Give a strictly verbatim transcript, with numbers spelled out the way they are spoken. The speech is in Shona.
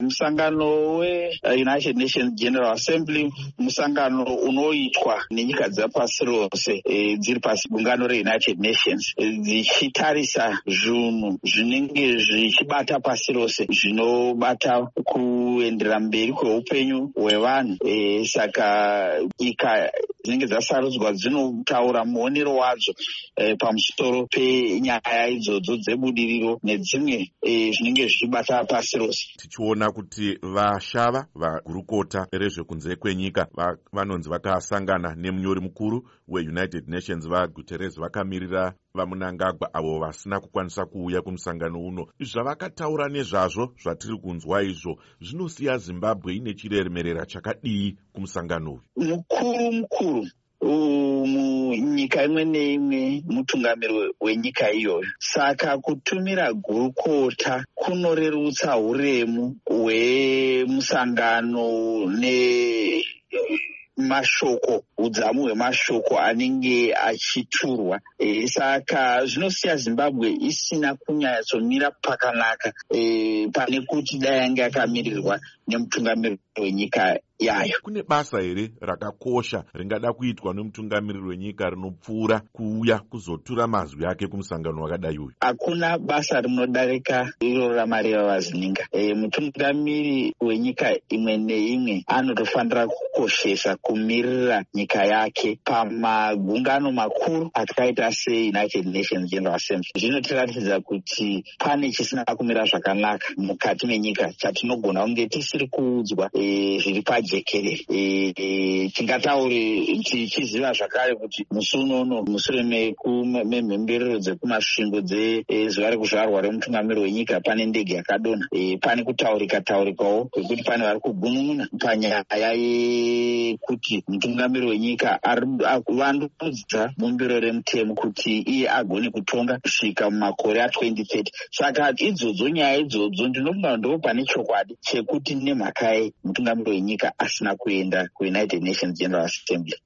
Musangano we-United Nations General Assembly musangano unoitwa nenyika dzapasi rose dziri pasi gungano re-United Nations dzichitarisa zvinhu zvinenge zvichibata pasi rose zvinobata kuendera mberi kweupenyu hwevanhu. Saka nyika dzinenge dzasarudzwa dzinotaura muonero wadzo pamusoro penyaya idzodzo dzebudiriro nedzimwe zvinenge zvichibata pasi rose. Tichiona kuti vashava vagurukota rezvekunze kwenyika vanonzi vakasangana nemunyori mukuru weUnited Nations vaGuterres vakamirira vaMnangagwa avo vasina kukwanisa kuuya kumusangano uno. Zvavakataura nezvazvo zvatiri kunzwa izvo zvinosiya Zimbabwe ine chiremerera chakadii kumusangano uyu? Mukuru mukuru munyika imwe neimwe mutungamiri wenyika iyoyo. Saka kutumira gurukota kunorerutsa huremu hwemusangano ne mashoko udzamu hwemashoko anenge achiturwa. E, saka zvinosiya Zimbabwe isina kunyatsomira pakanaka e, pane kuti dai yange yakamirirwa nemutungamiriri wenyika yayo. Kune basa here rakakosha ringada kuitwa nemutungamiriri wenyika rinopfuura kuuya kuzotura mazwi ake kumusangano wakadai uyu? Hakuna basa rinodarika iro raMareva Vazininga. E, mutungamiriri wenyika imwe neimwe anotofanira kukoshesa kumirira nyika yake pamagungano makuru atakaita se-United Nations General Assembly. Zvinotiratidza kuti pane chisina kumira zvakanaka mukati menyika chatinogona kunge tisiri kuudzwa e, zviri pajekerere. E, e, tingatauri tichiziva zvakare kuti musi unono mushure memhemberero dzekumasvingo dzezuva rekuzvarwa remutungamiriri wenyika pane ndege yakadonha. E, pane kutaurika taurikawo kwekuti pane vari kugunun'una panyaya yekuti mutungamiriri wenyika ari kuvandudza bumbiro remutemo kuti iye agone kutonga kusvika mumakore a2030. Saka idzodzo nyaya idzodzo ndinofunga ndo pane chokwadi chekuti nemhaka mutungamiriri wenyika asina kuenda kuUnited Nations General Assembly.